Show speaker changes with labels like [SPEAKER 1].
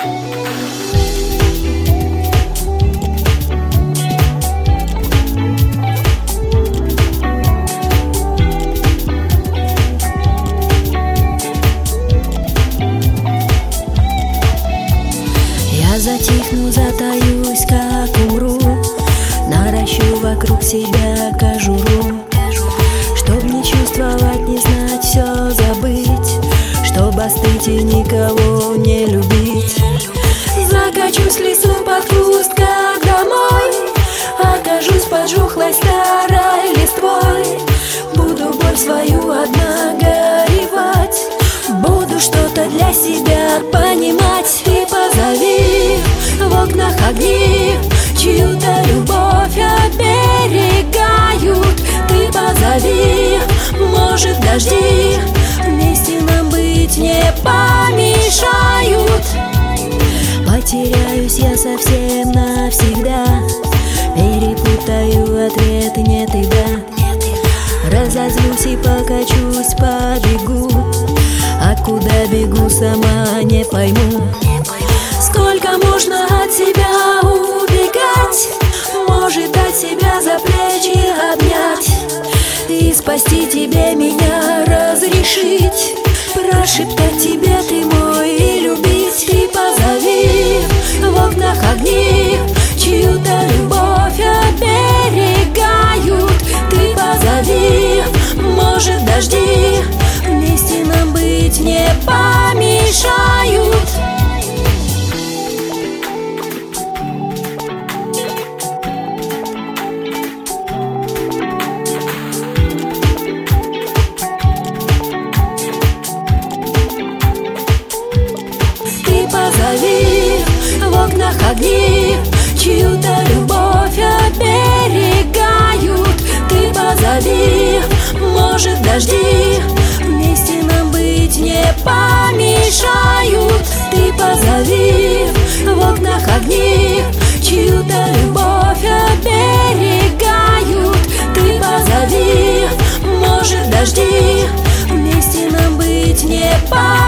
[SPEAKER 1] Затихну, затаюсь, как умру, наращу вокруг себя кожуру, чтоб не чувствовать, не знать, все забыть, чтоб остыть и никого не любить. Закачусь в лесу под куст, как домой, окажусь под жухлой старой листвой. Буду боль свою одна горевать, буду что-то для себя понимать. И позови в окнах огни, чью-то любовь оберегают. Ты позови, может, дожди вместе нам быть не помешают. Потеряюсь я совсем навсегда, перепутаю ответы нет и да. Разозлюсь и покачусь, побегу, а куда бегу, сама не пойму. Сколько можно от себя убегать, может дать себя за плечи обнять и спасти тебе меня разрешить, прошептать тебе ты мой и любить. Ты позови в окнах огни, чью-то любовь оберегают. Ты позови, может, дожди вместе нам быть не помешают. Позови в окнах огни, чью-то любовь оберегают. Ты позови, может, дожди вместе нам быть не помешают. Ты позови в окнах огни, чью-то любовь оберегают. Ты позови, может, дожди вместе нам быть не помешают.